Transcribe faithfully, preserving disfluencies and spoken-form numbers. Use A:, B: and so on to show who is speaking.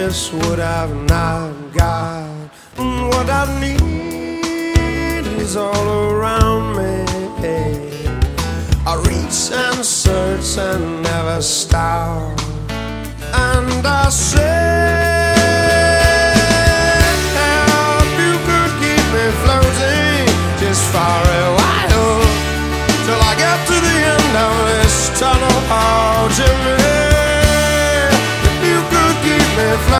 A: this would have not got. What I need is all around me. I reach and search and never stop. And I say, if you could keep me floating just for a while, till I get to the end of this tunnel. Oh, Jimmy,